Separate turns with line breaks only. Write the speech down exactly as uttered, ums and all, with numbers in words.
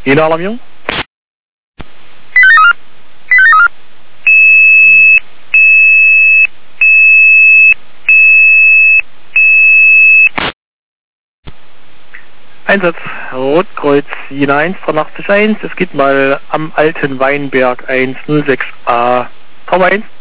Jena Alarmierung. Einsatz Rotkreuz Jena eins, dreiundachtzig eins, es geht mal am alten Weinberg eins null sechs A. Top eins.